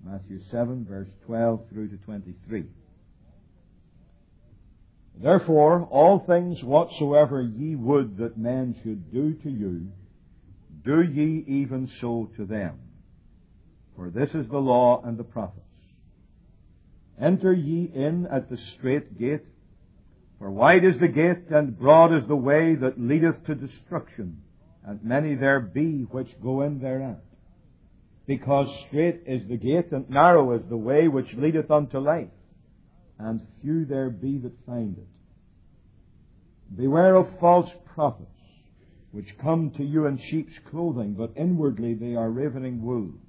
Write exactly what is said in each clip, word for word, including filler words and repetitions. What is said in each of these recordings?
Matthew seven, verse twelve through to twenty-three. Therefore, all things whatsoever ye would that men should do to you, do ye even so to them. For this is the law and the prophets. Enter ye in at the strait gate, for wide is the gate, and broad is the way that leadeth to destruction, and many there be which go in thereat. Because strait is the gate, and narrow is the way which leadeth unto life, and few there be that find it. Beware of false prophets, which come to you in sheep's clothing, but inwardly they are ravening wolves.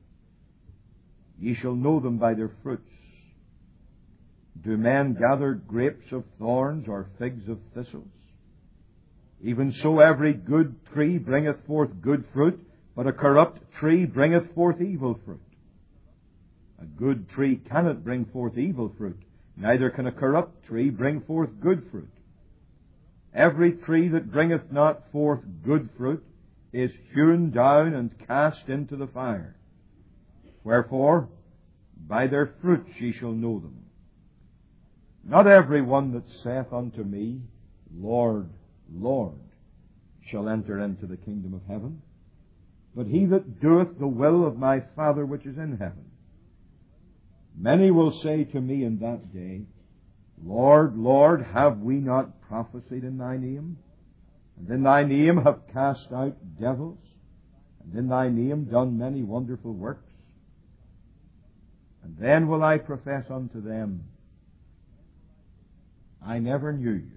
Ye shall know them by their fruits. Do men gather grapes of thorns, or figs of thistles? Even so every good tree bringeth forth good fruit, but a corrupt tree bringeth forth evil fruit. A good tree cannot bring forth evil fruit, neither can a corrupt tree bring forth good fruit. Every tree that bringeth not forth good fruit is hewn down and cast into the fire. Wherefore, by their fruits ye shall know them. Not every one that saith unto me, Lord, Lord, shall enter into the kingdom of heaven, but he that doeth the will of my Father which is in heaven. Many will say to me in that day, Lord, Lord, have we not prophesied in thy name? And in thy name have cast out devils? And in thy name done many wonderful works? And then will I profess unto them, I never knew you.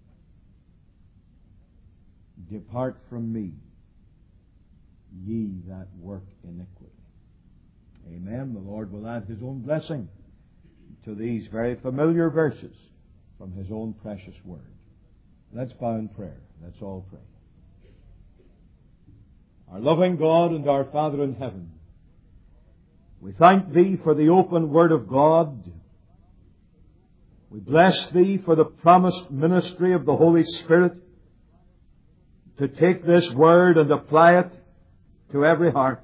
Depart from me, ye that work iniquity. Amen. The Lord will add His own blessing to these very familiar verses from His own precious Word. Let's bow in prayer. Let's all pray. Our loving God and our Father in heaven, we thank Thee for the open Word of God. We bless Thee for the promised ministry of the Holy Spirit to take this Word and apply it to every heart.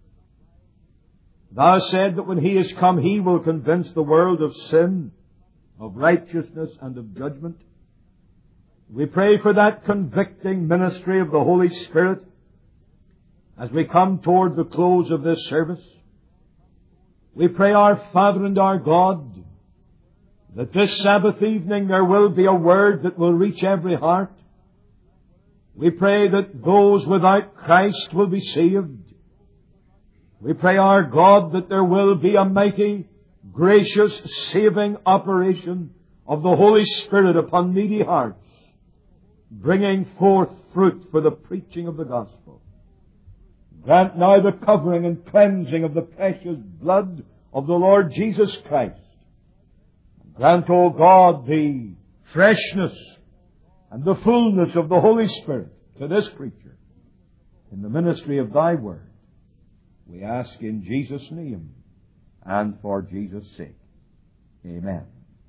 Thou said that when He is come, He will convince the world of sin, of righteousness, and of judgment. We pray for that convicting ministry of the Holy Spirit as we come toward the close of this service. We pray, our Father and our God, that this Sabbath evening there will be a word that will reach every heart. We pray that those without Christ will be saved. We pray, our God, that there will be a mighty, gracious, saving operation of the Holy Spirit upon needy hearts, bringing forth fruit for the preaching of the gospel. Grant now the covering and cleansing of the precious blood of the Lord Jesus Christ. Grant, O God, the freshness and the fullness of the Holy Spirit to this preacher in the ministry of Thy Word. We ask in Jesus' name and for Jesus' sake. Amen.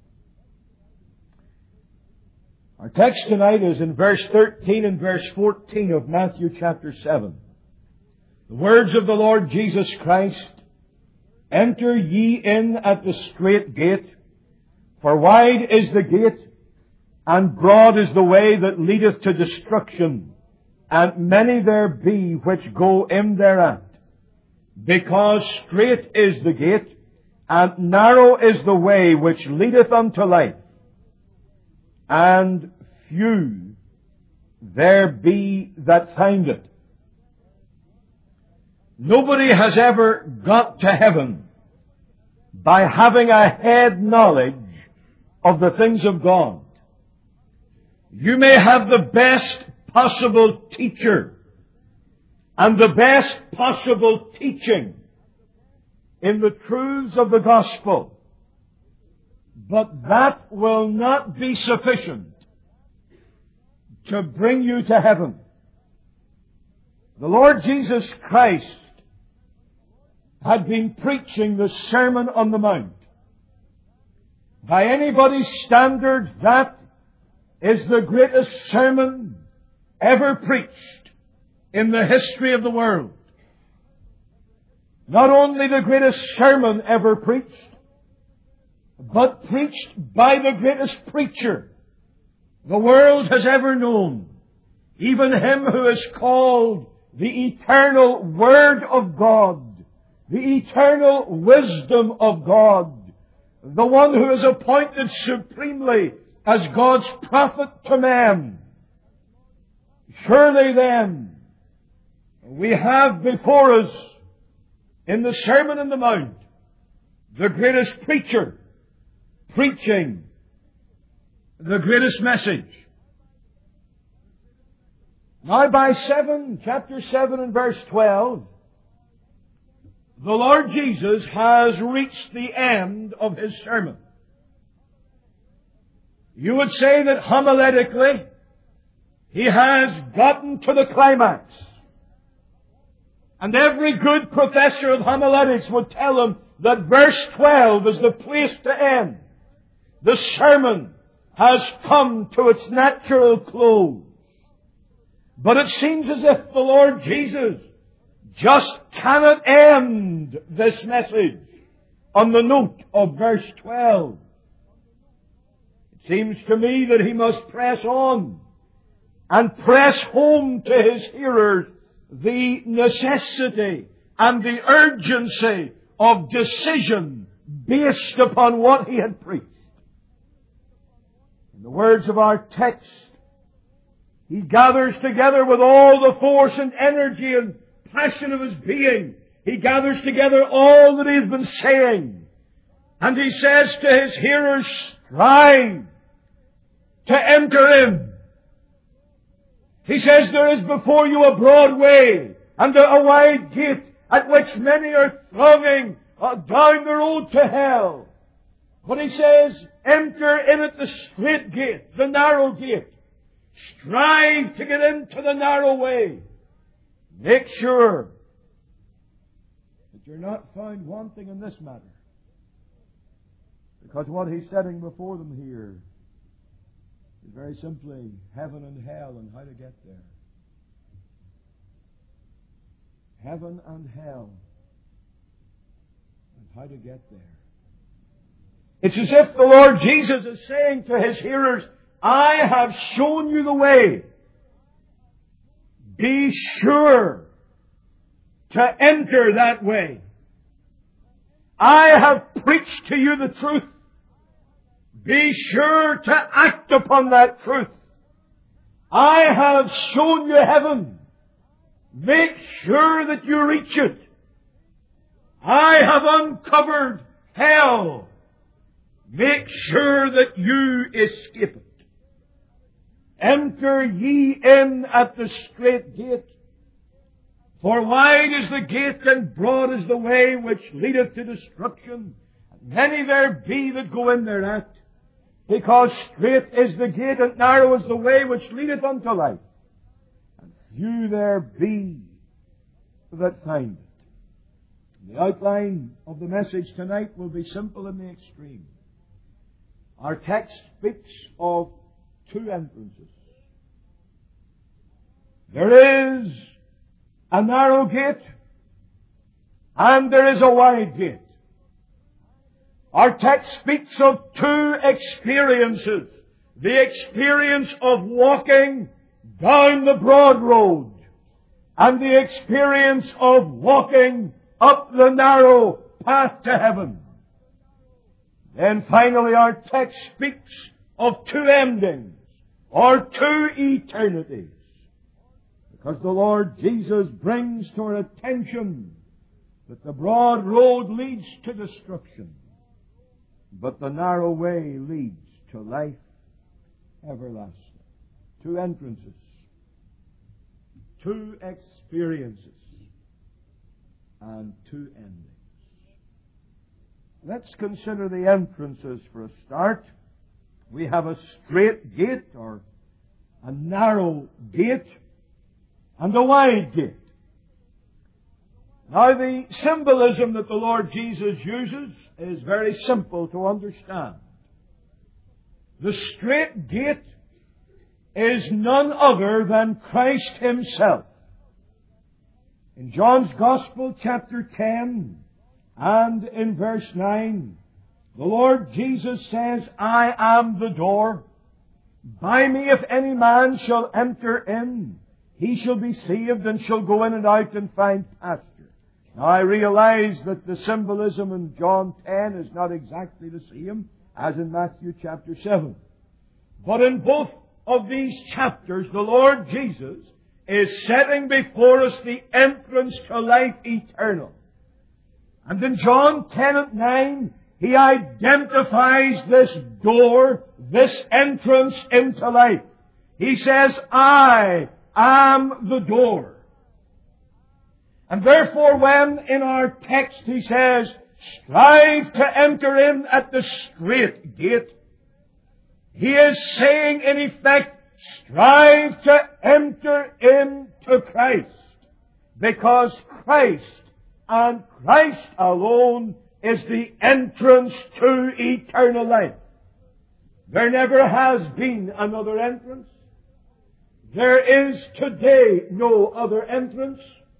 Our text tonight is in verse thirteen and verse fourteen of Matthew chapter seven. The words of the Lord Jesus Christ, Enter ye in at the strait gate, for wide is the gate, and broad is the way that leadeth to destruction, and many there be which go in thereat. Because strait is the gate, and narrow is the way which leadeth unto life, and few there be that find it. Nobody has ever got to heaven by having a head knowledge of the things of God. You may have the best possible teacher and the best possible teaching in the truths of the gospel, but that will not be sufficient to bring you to heaven. The Lord Jesus Christ had been preaching the Sermon on the Mount. By anybody's standards, that is the greatest sermon ever preached in the history of the world. not only the greatest sermon ever preached, but preached by the greatest preacher the world has ever known, even Him who is called the eternal Word of God, the eternal wisdom of God, the one who is appointed supremely as God's prophet to men. Surely then, we have before us in the Sermon on the Mount the greatest preacher preaching the greatest message. Now by seven, chapter seven and verse twelve, the Lord Jesus has reached the end of His sermon. You would say that homiletically, He has gotten to the climax. And every good professor of homiletics would tell him that verse twelve is the place to end. The sermon has come to its natural close. But it seems as if the Lord Jesus just cannot end this message on the note of verse twelve. It seems to me that He must press on and press home to His hearers the necessity and the urgency of decision based upon what He had preached. In the words of our text, He gathers together with all the force and energy and passion of His being. He gathers together all that He has been saying. And He says to His hearers, strive to enter in. He says there is before you a broad way and a wide gate at which many are thronging down the road to hell. But He says, enter in at the straight gate, the narrow gate. Strive to get into the narrow way. Make sure that you're not found wanting in this matter. Because what He's setting before them here is very simply heaven and hell and how to get there. Heaven and hell and how to get there. It's as if the Lord Jesus is saying to His hearers, I have shown you the way. Be sure to enter that way. I have preached to you the truth. Be sure to act upon that truth. I have shown you heaven. Make sure that you reach it. I have uncovered hell. Make sure that you escape it. Enter ye in at the strait gate. For wide is the gate and broad is the way which leadeth to destruction. And many there be that go in thereat. Because strait is the gate and narrow is the way which leadeth unto life. And few there be that find it. The outline of the message tonight will be simple in the extreme. Our text speaks of two entrances. There is a narrow gate and there is a wide gate. Our text speaks of two experiences. The experience of walking down the broad road and the experience of walking up the narrow path to heaven. Then finally our text speaks of two endings or two eternities. Because the Lord Jesus brings to our attention that the broad road leads to destruction, but the narrow way leads to life everlasting. Two entrances, two experiences, and two endings. Let's consider the entrances for a start. We have a straight gate or a narrow gate and a wide gate. Now the symbolism that the Lord Jesus uses is very simple to understand. The straight gate is none other than Christ Himself. In John's Gospel, chapter ten, and in verse nine, the Lord Jesus says, I am the door. By me if any man shall enter in, he shall be saved and shall go in and out and find pasture. Now I realize that the symbolism in John ten is not exactly the same as in Matthew chapter seven. But in both of these chapters, the Lord Jesus is setting before us the entrance to life eternal. And in John ten and nine, He identifies this door, this entrance into life. He says, I am the door. And therefore when in our text He says, strive to enter in at the strait gate, He is saying in effect, strive to enter into Christ. Because Christ and Christ alone is the entrance to eternal life. There never has been another entrance. There is today no other entrance.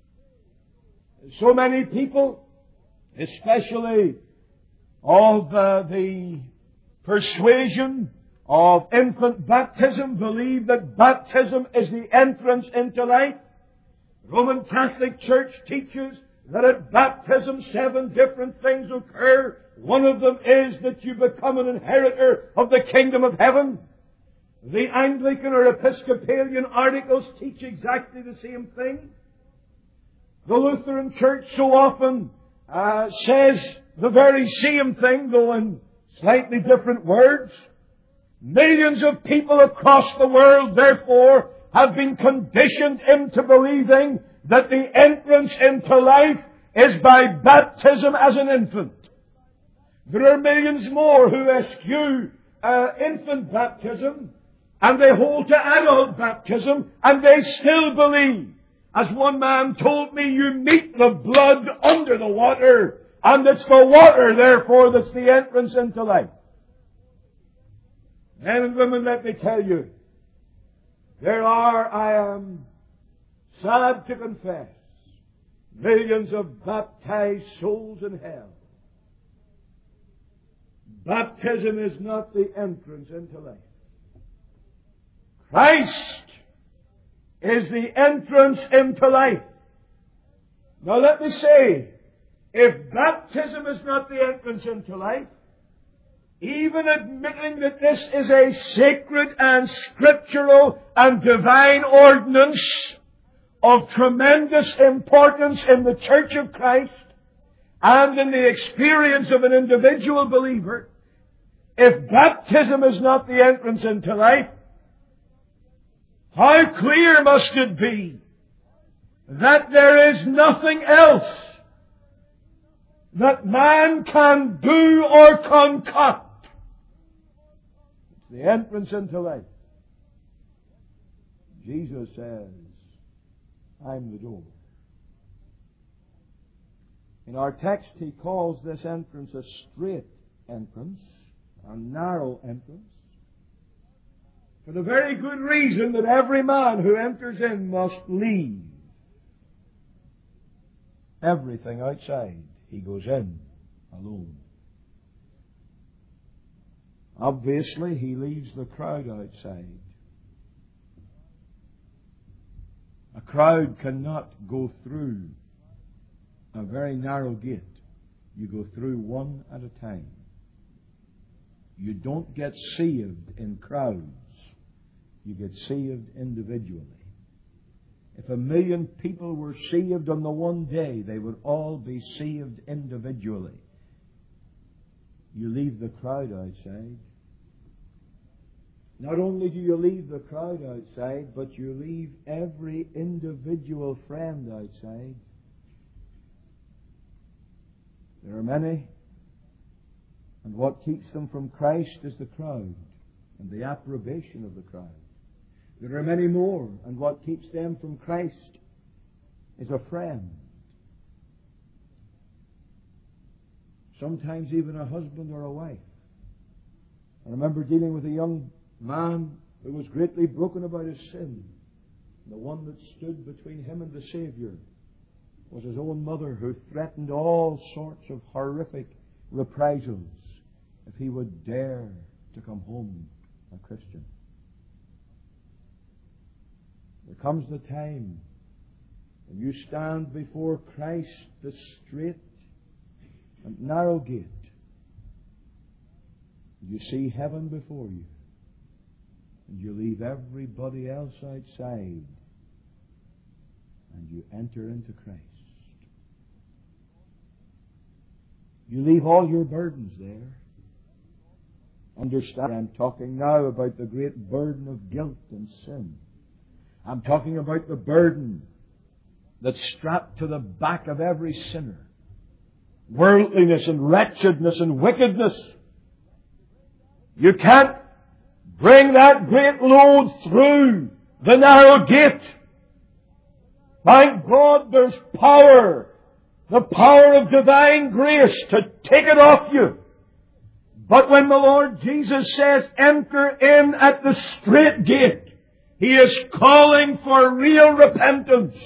So many people, especially of uh, the persuasion of infant baptism, believe that baptism is the entrance into life. The Roman Catholic Church teaches that at baptism seven different things occur. One of them is that you become an inheritor of the kingdom of heaven. The Anglican or Episcopalian articles teach exactly the same thing. The Lutheran Church so often uh, says the very same thing, though in slightly different words. Millions of people across the world, therefore, have been conditioned into believing that the entrance into life is by baptism as an infant. There are millions more who eschew uh, infant baptism, and they hold to adult baptism, and they still believe. As one man told me, you meet the blood under the water, and it's the water, therefore, that's the entrance into life. Men and women, let me tell you, there are, I am sad to confess, millions of baptized souls in hell. Baptism is not the entrance into life. Christ is the entrance into life. Now let me say, if baptism is not the entrance into life, even admitting that this is a sacred and scriptural and divine ordinance of tremendous importance in the Church of Christ and in the experience of an individual believer, if baptism is not the entrance into life, how clear must it be that there is nothing else that man can do or concoct. It's the entrance into life. Jesus says, I'm the door. In our text, He calls this entrance a straight entrance, a narrow entrance, for the very good reason that every man who enters in must leave everything outside. He goes in alone. Obviously, He leaves the crowd outside. A crowd cannot go through a very narrow gate. You go through one at a time. You don't get saved in crowds. You get saved individually. If a million people were saved on the one day, they would all be saved individually. You leave the crowd outside. Not only do you leave the crowd outside, but you leave every individual friend outside. There are many, and what keeps them from Christ is the crowd and the approbation of the crowd. There are many more, and what keeps them from Christ is a friend. Sometimes even a husband or a wife. I remember dealing with a young man who was greatly broken about his sin, the one that stood between him and the Savior. was his own mother, who threatened all sorts of horrific reprisals if he would dare to come home a Christian. There comes the time when you stand before Christ, the straight and narrow gate. You see heaven before you, and you leave everybody else outside, and you enter into Christ. You leave all your burdens there. Understand, I'm talking now about the great burden of guilt and sin. I'm talking about the burden that's strapped to the back of every sinner. Worldliness and wretchedness and wickedness. You can't bring that great load through the narrow gate. Thank God there's power, the power of divine grace to take it off you. But when the Lord Jesus says, enter in at the strait gate, He is calling for real repentance.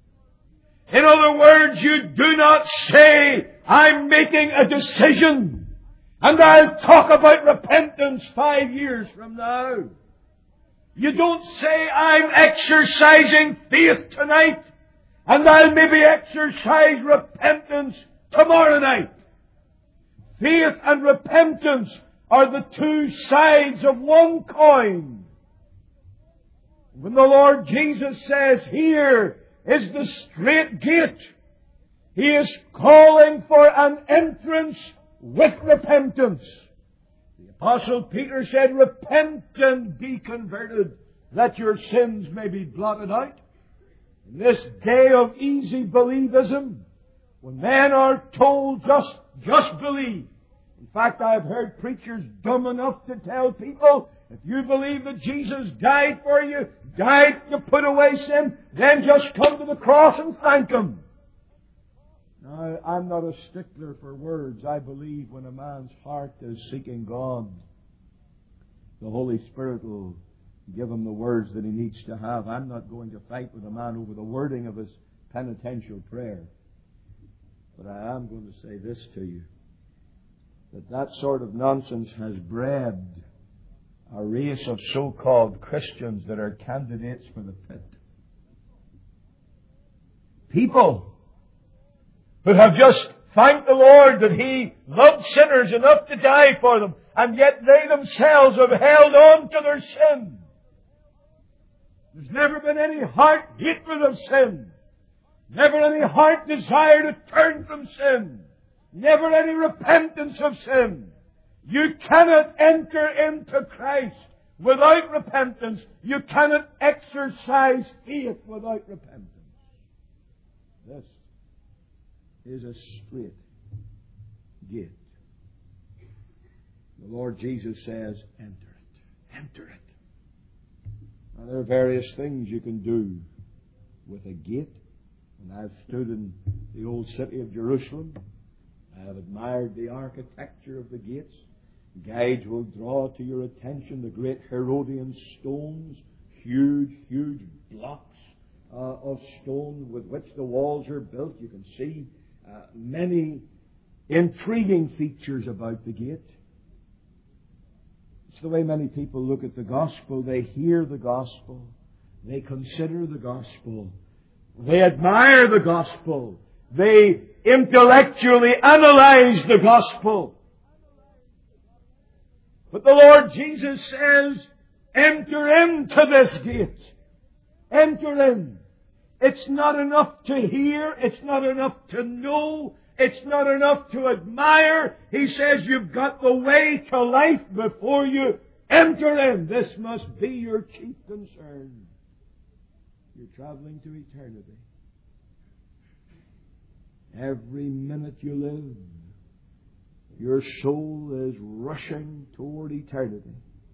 In other words, you do not say, I'm making a decision, and I'll talk about repentance five years from now. You don't say, I'm exercising faith tonight, and I'll maybe exercise repentance tomorrow night. Faith and repentance are the two sides of one coin. When the Lord Jesus says, here is the strait gate, He is calling for an entrance with repentance. The Apostle Peter said, repent and be converted, that your sins may be blotted out. In this day of easy believism, when men are told just, just believe. In fact, I've heard preachers dumb enough to tell people, if you believe that Jesus died for you, died to put away sin, then just come to the cross and thank Him. Now, I'm not a stickler for words. I believe when a man's heart is seeking God, the Holy Spirit will give him the words that he needs to have. I'm not going to fight with a man over the wording of his penitential prayer. But I am going to say this to you, that that sort of nonsense has bred a race of so-called Christians that are candidates for the pit. People who have just thanked the Lord that He loved sinners enough to die for them, and yet they themselves have held on to their sin. There's never been any heart hatred of sin. Never any heart desire to turn from sin. Never any repentance of sin. You cannot enter into Christ without repentance. You cannot exercise faith without repentance. This is a strait gate. The Lord Jesus says, enter it. Enter it. Now, there are various things you can do with a gate. And I've stood in the old city of Jerusalem. I have admired the architecture of the gates. Guides will draw to your attention the great Herodian stones, huge, huge blocks uh, of stone with which the walls are built. You can see uh, many intriguing features about the gate. It's the way many people look at the gospel. They hear the gospel. They consider the gospel. They admire the gospel. They intellectually analyze the gospel. But the Lord Jesus says, enter into this gate. Enter in. It's not enough to hear. It's not enough to know. It's not enough to admire. He says you've got the way to life before you. Enter in. This must be your chief concern. You're traveling to eternity. Every minute you live, your soul is rushing toward eternity.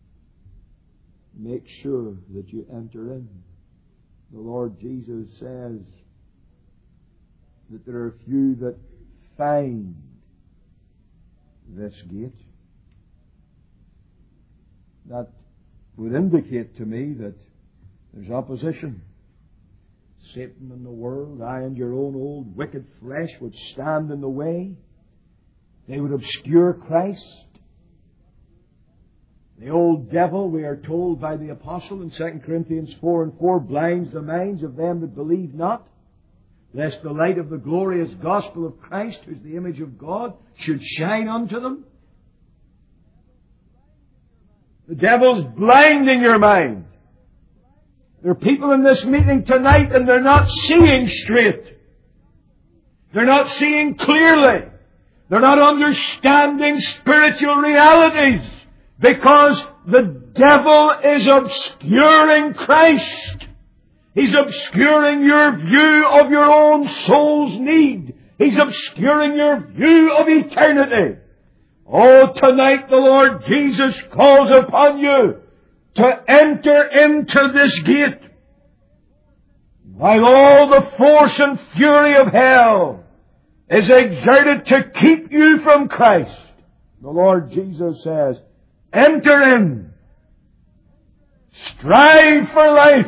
Make sure that you enter in. The Lord Jesus says that there are few that find this gate. That would indicate to me that there's opposition. Satan and the world, aye, and your own old wicked flesh would stand in the way. They would obscure Christ. The old devil, we are told by the apostle in Second Corinthians four and four, blinds the minds of them that believe not, lest the light of the glorious gospel of Christ, who is the image of God, should shine unto them. The devil's blinding your mind. There are people in this meeting tonight and they're not seeing straight. They're not seeing clearly. They're not understanding spiritual realities because the devil is obscuring Christ. He's obscuring your view of your own soul's need. He's obscuring your view of eternity. Oh, tonight the Lord Jesus calls upon you to enter into this gate. While all the force and fury of hell is exerted to keep you from Christ, the Lord Jesus says, enter in. Strive for life.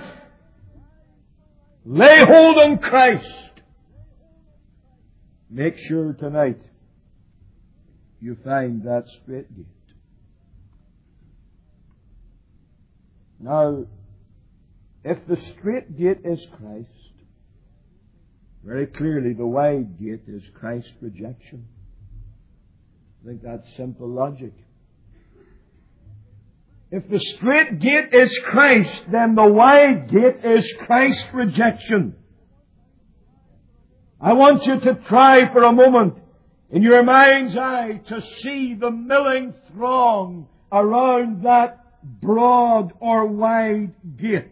Lay hold on Christ. Make sure tonight you find that straight gate. Now, if the straight gate is Christ, very clearly the wide gate is Christ's rejection. I think that's simple logic. If the straight gate is Christ, then the wide gate is Christ's rejection. I want you to try for a moment in your mind's eye to see the milling throng around that broad or wide gate.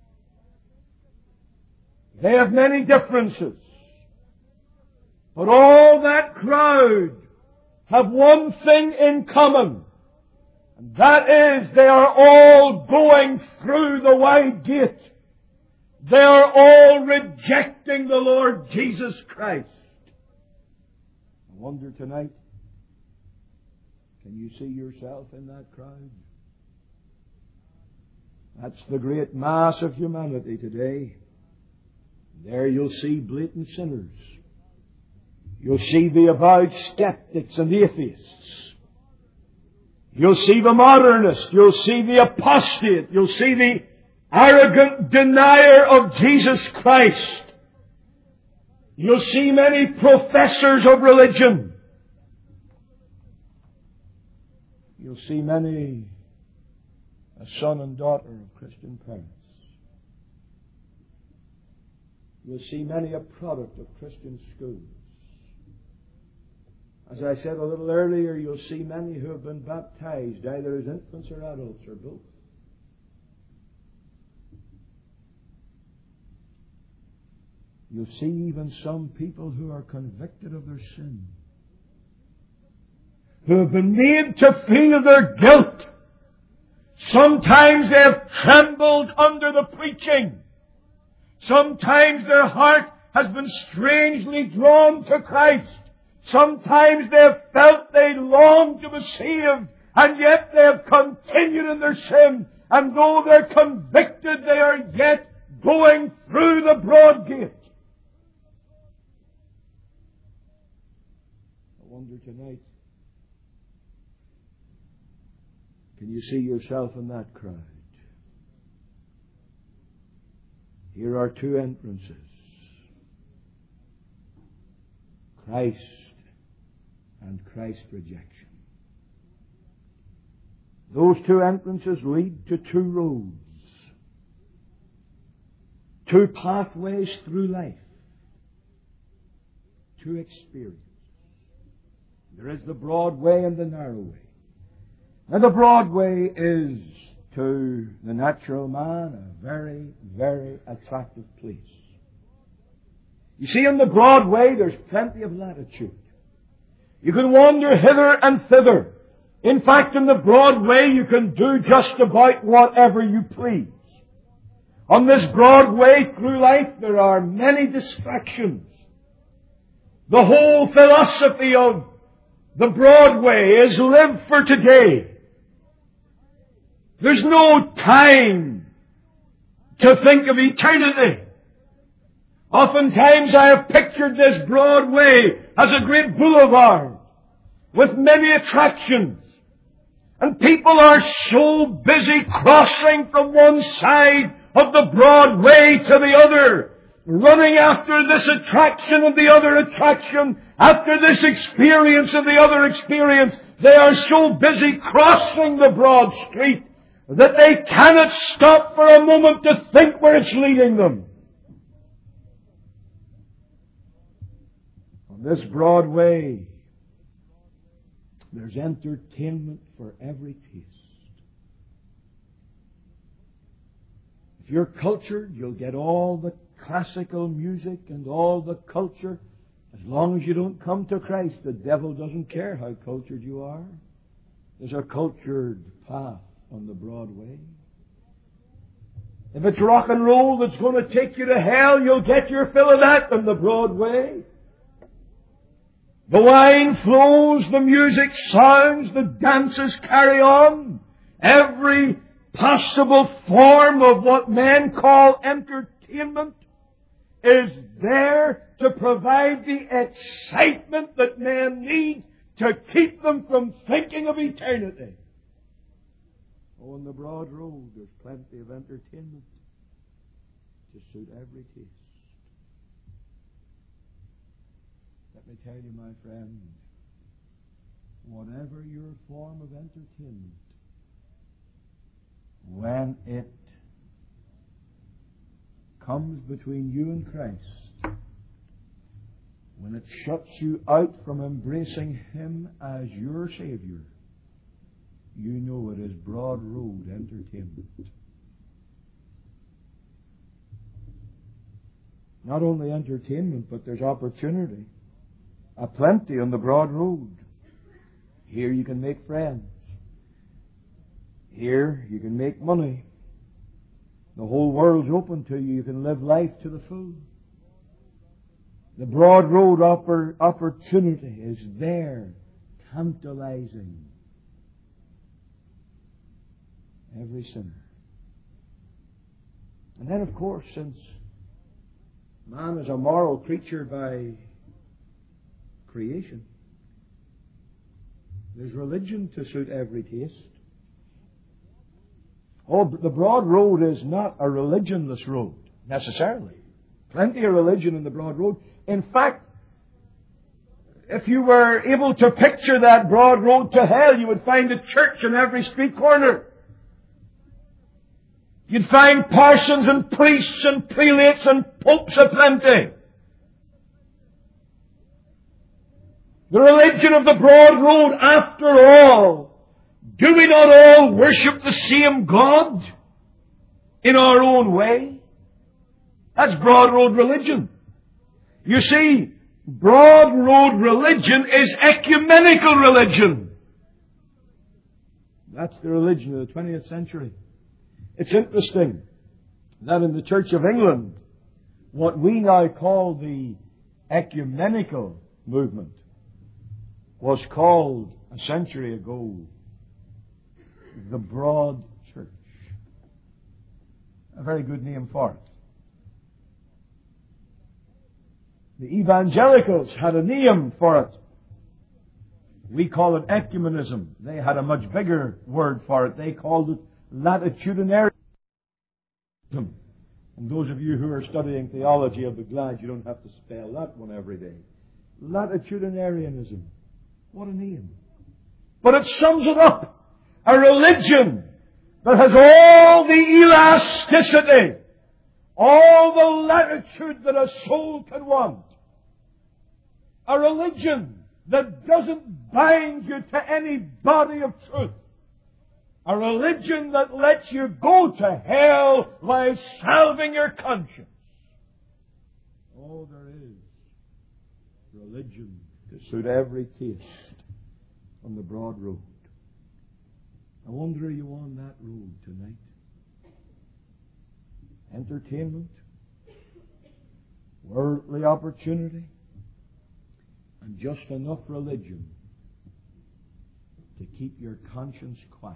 They have many differences, but all that crowd have one thing in common, and that is they are all going through the wide gate. They are all rejecting the Lord Jesus Christ. I wonder tonight, can you see yourself in that crowd? That's the great mass of humanity today. There you'll see blatant sinners. You'll see the avowed skeptics and atheists. You'll see the modernist. You'll see the apostate. You'll see the arrogant denier of Jesus Christ. You'll see many professors of religion. You'll see many a son and daughter of Christian parents. You'll see many a product of Christian schools. As I said a little earlier, you'll see many who have been baptized, either as infants or adults or both. You'll see even some people who are convicted of their sin, who have been made to feel their guilt. Sometimes they have trembled under the preaching. Sometimes their heart has been strangely drawn to Christ. Sometimes they have felt they long to be saved, and yet they have continued in their sin. And though they're convicted, they are yet going through the broad gate. I wonder tonight, can you see yourself in that crowd? Here are two entrances. Christ and Christ's rejection. Those two entrances lead to two roads, two pathways through life, two experiences. There is the broad way and the narrow way. Now the broad way is, to the natural man, a very, very attractive place. You see, in the broad way, there's plenty of latitude. You can wander hither and thither. In fact, in the broad way, you can do just about whatever you please. On this broad way through life, there are many distractions. The whole philosophy of the broad way is live for today. There's no time to think of eternity. Oftentimes I have pictured this Broadway as a great boulevard with many attractions. And people are so busy crossing from one side of the Broadway to the other, running after this attraction and the other attraction, after this experience and the other experience. They are so busy crossing the broad street that they cannot stop for a moment to think where it's leading them. On this Broadway, there's entertainment for every taste. If you're cultured, you'll get all the classical music and all the culture. As long as you don't come to Christ, the devil doesn't care how cultured you are. There's a cultured path on the Broadway. If it's rock and roll that's going to take you to hell, you'll get your fill of that on the Broadway. The wine flows, the music sounds, the dances carry on. Every possible form of what men call entertainment is there to provide the excitement that men need to keep them from thinking of eternity. Oh, on the broad road, there's plenty of entertainment to suit every taste. Let me tell you, my friend, whatever your form of entertainment, when it comes between you and Christ, when it shuts you out from embracing Him as your Savior, you know it is broad road entertainment. Not only entertainment, but there's opportunity. A plenty on the broad road. Here you can make friends. Here you can make money. The whole world's open to you. You can live life to the full. The broad road oppor- opportunity is there, tantalizing every sinner. And then, of course, since man is a moral creature by creation, there's religion to suit every taste. Oh, the broad road is not a religionless road, necessarily. Plenty of religion in the broad road. In fact, if you were able to picture that broad road to hell, you would find a church in every street corner. You'd find parsons and priests and prelates and popes aplenty. The religion of the broad road, after all, do we not all worship the same God in our own way? That's broad road religion. You see, broad road religion is ecumenical religion. That's the religion of the twentieth century. It's interesting that in the Church of England, what we now call the ecumenical movement was called a century ago the Broad Church. A very good name for it. The evangelicals had a name for it. We call it ecumenism. They had a much bigger word for it. They called it latitudinarianism. And those of you who are studying theology, I'll be glad you don't have to spell that one every day. Latitudinarianism. What a name. But it sums it up. A religion that has all the elasticity, all the latitude that a soul can want. A religion that doesn't bind you to any body of truth. A religion that lets you go to hell while salving your conscience. Oh, there is religion to suit every taste on the broad road. I wonder, are you on that road tonight? Entertainment, worldly opportunity, and just enough religion to keep your conscience quiet,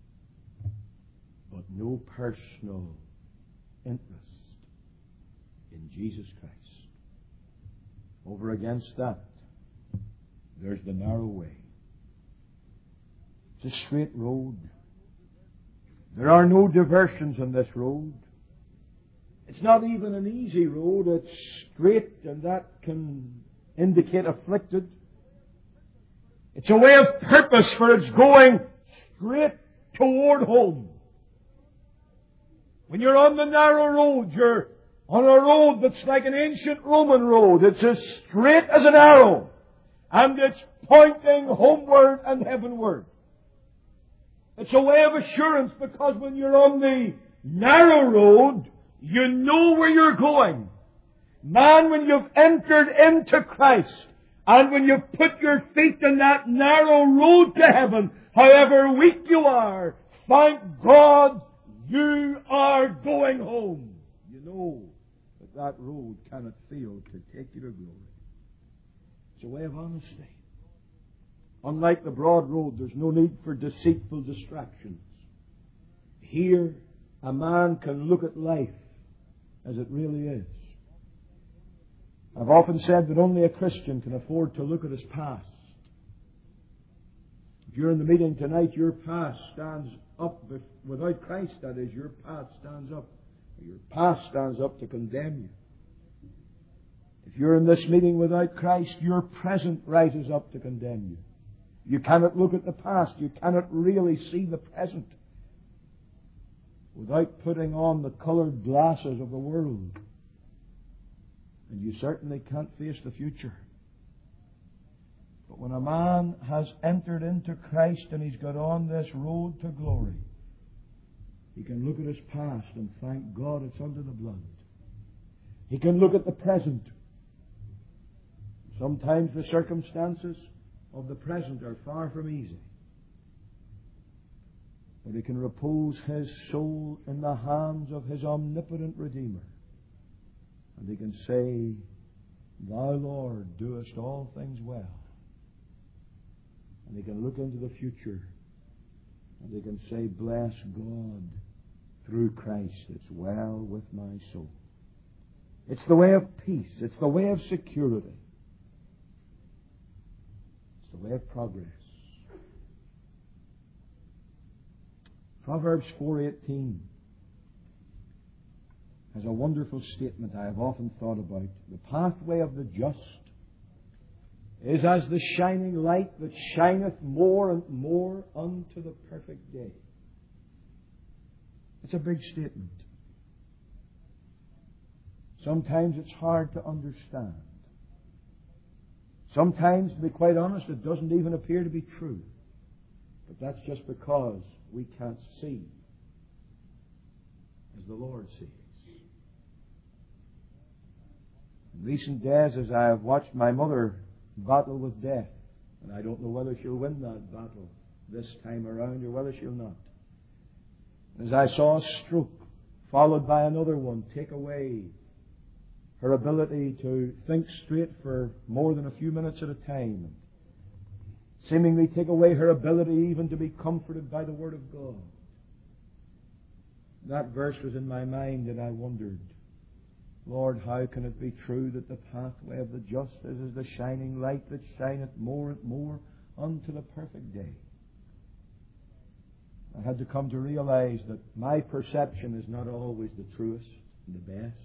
but no personal interest in Jesus Christ. Over against that, there's the narrow way. It's a straight road. There are no diversions on this road. It's not even an easy road. It's straight, and that can indicate afflicted. It's a way of purpose, for it's going straight toward home. When you're on the narrow road, you're on a road that's like an ancient Roman road. It's as straight as an arrow, and it's pointing homeward and heavenward. It's a way of assurance, because when you're on the narrow road, you know where you're going. Man, when you've entered into Christ, and when you've put your feet in that narrow road to heaven, however weak you are, thank God you are going home. You know that that road cannot fail to take you to glory. It's a way of honesty. Unlike the broad road, there's no need for deceitful distractions. Here, a man can look at life as it really is. I've often said that only a Christian can afford to look at his past. If you're in the meeting tonight, your past stands up. Without Christ, that is, your past stands up. Your past stands up to condemn you. If you're in this meeting without Christ, your present rises up to condemn you. You cannot look at the past. You cannot really see the present without putting on the coloured glasses of the world. And you certainly can't face the future. But when a man has entered into Christ and he's got on this road to glory, he can look at his past and thank God it's under the blood. He can look at the present. Sometimes the circumstances of the present are far from easy. But he can repose his soul in the hands of his omnipotent Redeemer. And he can say, Thou, Lord, doest all things well. And he can look into the future. And he can say, Bless God, through Christ, it's well with my soul. It's the way of peace. It's the way of security. It's the way of progress. Proverbs four eighteen has a wonderful statement I have often thought about. The pathway of the just is as the shining light that shineth more and more unto the perfect day. It's a big statement. Sometimes it's hard to understand. Sometimes, to be quite honest, it doesn't even appear to be true. But that's just because we can't see as the Lord sees. In recent days, as I have watched my mother battle with death, and I don't know whether she'll win that battle this time around or whether she'll not. As I saw a stroke followed by another one take away her ability to think straight for more than a few minutes at a time, seemingly take away her ability even to be comforted by the Word of God. That verse was in my mind, and I wondered, Lord, how can it be true that the pathway of the just is as the shining light that shineth more and more unto the perfect day? I had to come to realize that my perception is not always the truest and the best.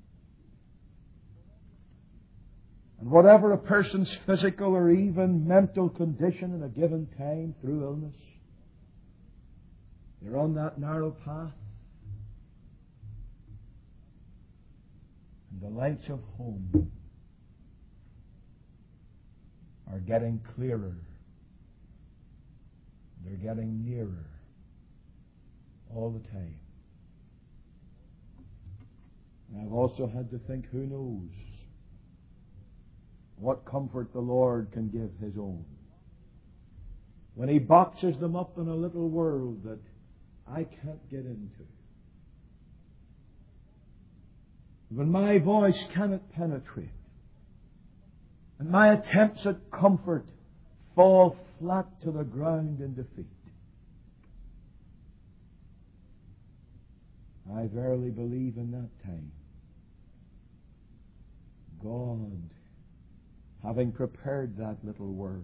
And whatever a person's physical or even mental condition in a given time through illness, they're on that narrow path. And the lights of home are getting clearer. They're getting nearer all the time. And I've also had to think, who knows what comfort the Lord can give His own when He boxes them up in a little world that I can't get into. When my voice cannot penetrate and my attempts at comfort fall flat to the ground in defeat. I verily believe in that time God, having prepared that little world,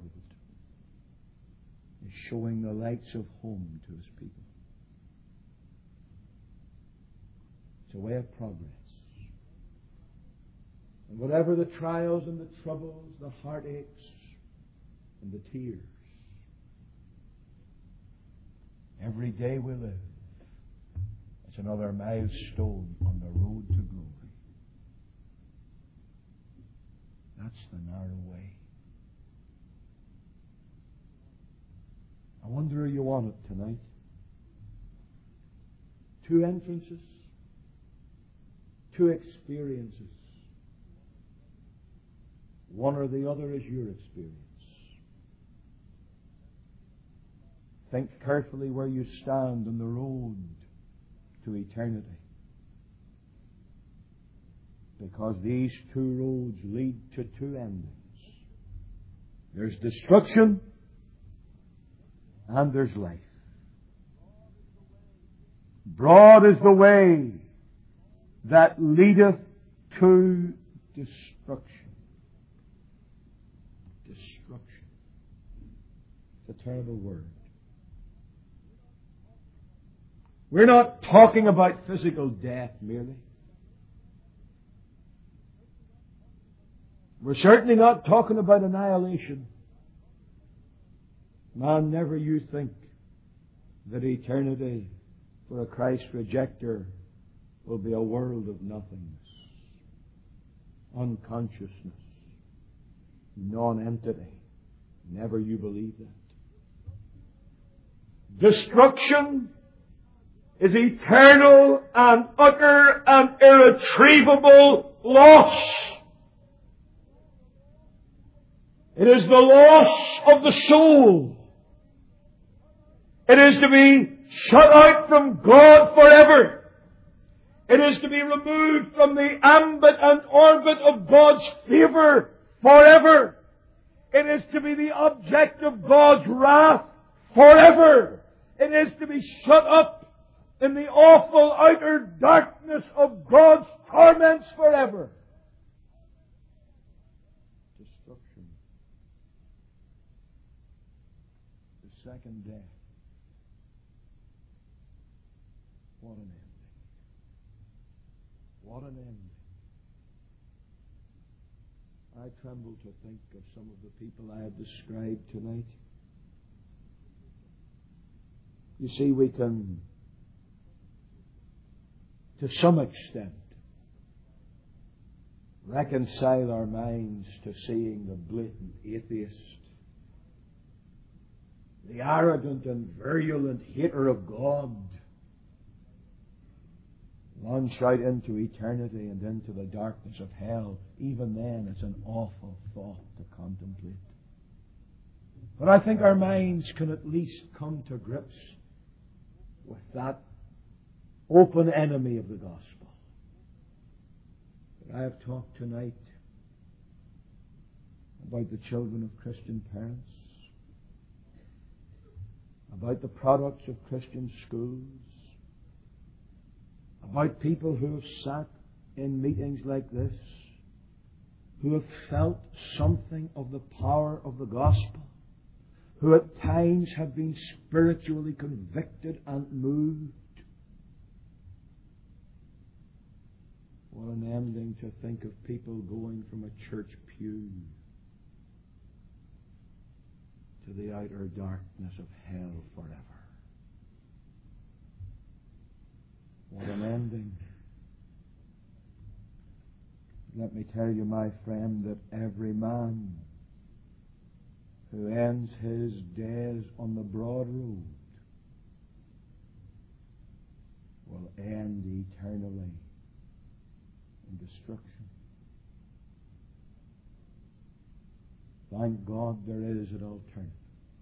is showing the lights of home to His people. It's a way of progress. And whatever the trials and the troubles, the heartaches and the tears, every day we live, it's another milestone on the road to glory. That's the narrow way. I wonder, are you on it tonight? Two entrances, two experiences. One or the other is your experience. Think carefully where you stand on the road to eternity. Because these two roads lead to two endings. There's destruction and there's life. Broad is the way that leadeth to destruction. Destruction. It's a terrible word. We're not talking about physical death merely. We're certainly not talking about annihilation. Man, never you think that eternity for a Christ rejecter will be a world of nothingness, unconsciousness, non-entity. Never you believe that. Destruction is eternal and utter and irretrievable loss. It is the loss of the soul. It is to be shut out from God forever. It is to be removed from the ambit and orbit of God's favour forever. It is to be the object of God's wrath forever. It is to be shut up in the awful outer darkness of God's torments forever. Destruction. The second death. What an ending. What an ending. I tremble to think of some of the people I have described tonight. You see, we can, to some extent, reconcile our minds to seeing the blatant atheist, the arrogant and virulent hater of God, launch out into eternity and into the darkness of hell. Even then, it's an awful thought to contemplate. But I think our minds can at least come to grips with that open enemy of the gospel. But I have talked tonight about the children of Christian parents, about the products of Christian schools, about people who have sat in meetings like this, who have felt something of the power of the gospel, who at times have been spiritually convicted and moved. What an ending to think of people going from a church pew to the outer darkness of hell forever. What an ending. Let me tell you, my friend, that every man who ends his days on the broad road will end eternally in destruction. Thank God there is an alternative.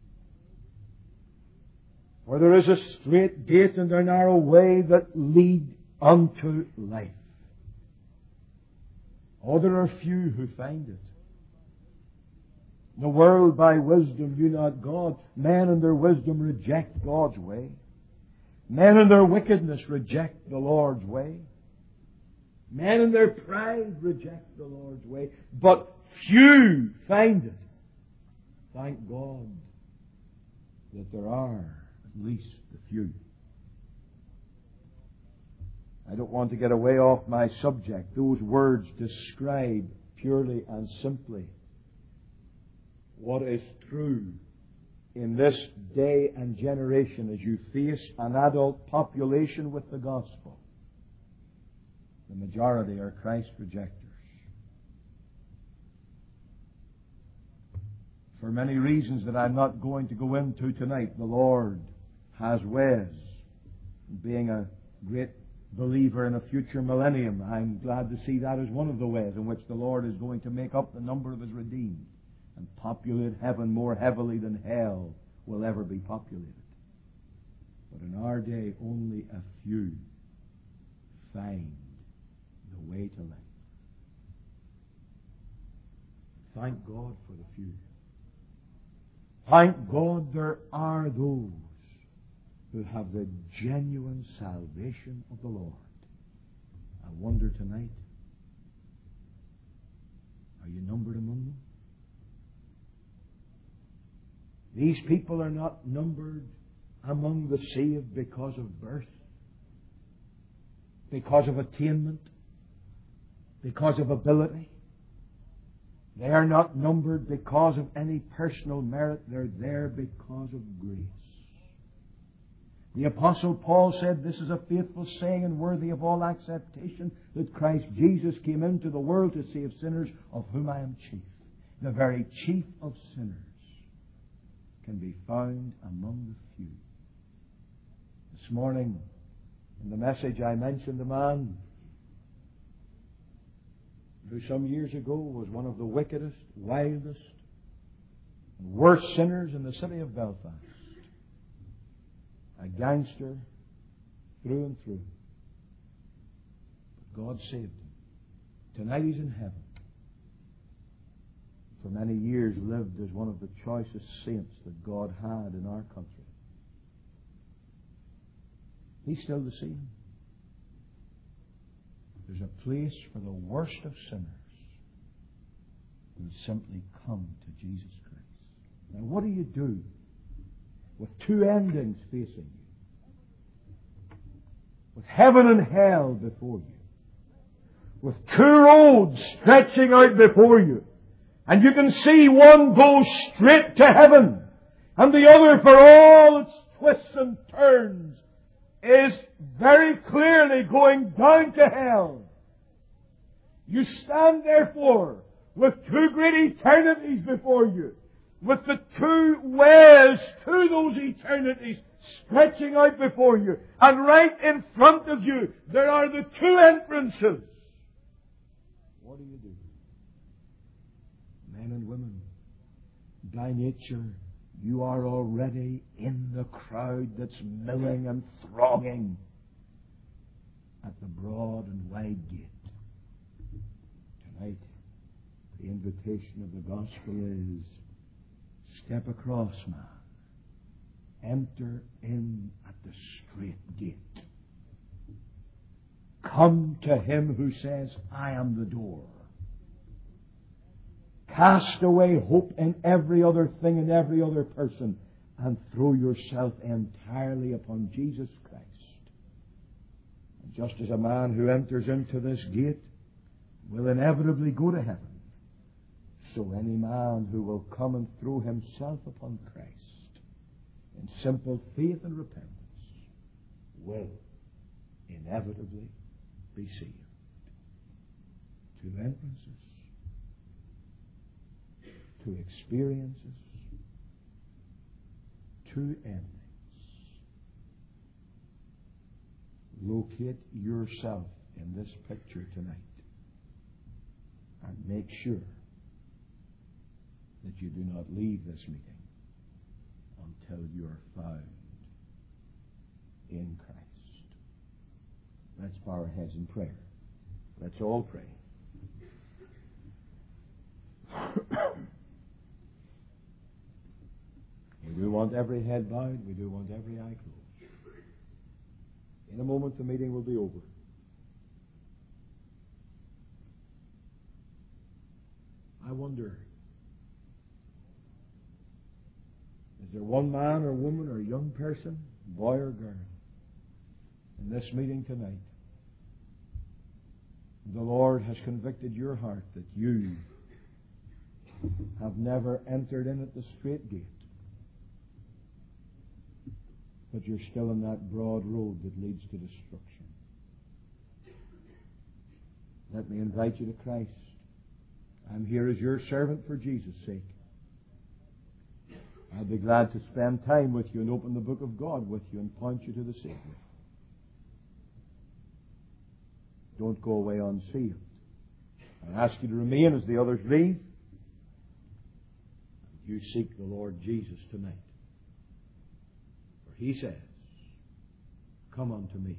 For there is a straight gate and a narrow way that lead unto life. Oh, there are few who find it. The world by wisdom knew not God. Men in their wisdom reject God's way. Men in their wickedness reject the Lord's way. Men in their pride reject the Lord's way, but few find it. Thank God that there are at least a few. I don't want to get away off my subject. Those words describe purely and simply what is true in this day and generation as you face an adult population with the gospel. The majority are Christ rejectors. For many reasons that I'm not going to go into tonight, the Lord has ways. Being a great believer in a future millennium, I'm glad to see that as one of the ways in which the Lord is going to make up the number of His redeemed and populate heaven more heavily than hell will ever be populated. But in our day, only a few find the way to life. Thank God for the few. Thank God there are those who have the genuine salvation of the Lord. I wonder tonight, are you numbered among them? These people are not numbered among the saved because of birth, because of attainment, because of ability. They are not numbered because of any personal merit. They're there because of grace. The Apostle Paul said, "This is a faithful saying and worthy of all acceptation, that Christ Jesus came into the world to save sinners, of whom I am chief." The very chief of sinners can be found among the few. This morning, in the message, I mentioned a man who some years ago was one of the wickedest, wildest, and worst sinners in the city of Belfast. A gangster through and through. But God saved him. Tonight he's in heaven. For many years lived as one of the choicest saints that God had in our country. He's still the same. There's a place for the worst of sinners who simply come to Jesus Christ. Now, what do you do with two endings facing you? With heaven and hell before you? With two roads stretching out before you? And you can see one goes straight to heaven, and the other, for all its twists and turns, is very clearly going down to hell. You stand, therefore, with two great eternities before you, with the two ways to those eternities stretching out before you, and right in front of you there are the two entrances. What do you do? Men and women, by nature, you are already in the crowd that's milling and thronging at the broad and wide gate. Tonight, the invitation of the gospel is, step across, man. Enter in at the straight gate. Come to Him who says, "I am the door." Cast away hope in every other thing and every other person, and throw yourself entirely upon Jesus Christ. And just as a man who enters into this gate will inevitably go to heaven, so any man who will come and throw himself upon Christ in simple faith and repentance will inevitably be saved. Two entrances. Two experiences, two endings. Locate yourself in this picture tonight and make sure that you do not leave this meeting until you are found in Christ. Let's bow our heads in prayer. Let's all pray. We do want every head bowed. We do want every eye closed. In a moment, the meeting will be over. I wonder, is there one man or woman or young person, boy or girl, in this meeting tonight, the Lord has convicted your heart that you have never entered in at the straight gate, but you're still in that broad road that leads to destruction? Let me invite you to Christ. I'm here as your servant for Jesus' sake. I'll be glad to spend time with you and open the book of God with you and point you to the Savior. Don't go away unsaved. I ask you to remain as the others leave. You seek the Lord Jesus tonight. For He says, "Come unto me,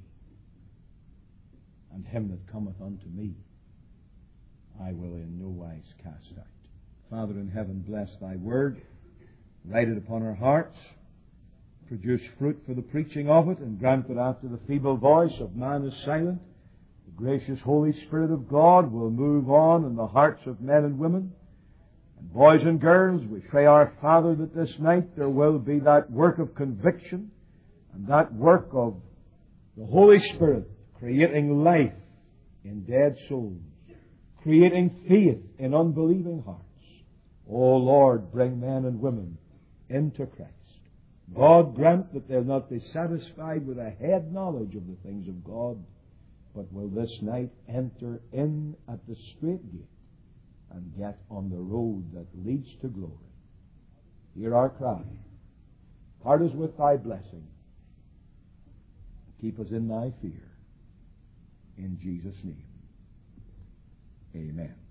and him that cometh unto me, I will in no wise cast out." Father in heaven, bless Thy word. Write it upon our hearts. Produce fruit for the preaching of it, and grant that after the feeble voice of man is silent, the gracious Holy Spirit of God will move on in the hearts of men and women. And boys and girls, we pray, our Father, that this night there will be that work of conviction and that work of the Holy Spirit creating life in dead souls, creating faith in unbelieving hearts. O Lord, bring men and women into Christ. God, grant that they'll not be satisfied with a head knowledge of the things of God, but will this night enter in at the straight gate and get on the road that leads to glory. Hear our cry. Part us with Thy blessing. Keep us in Thy fear. In Jesus' name, amen.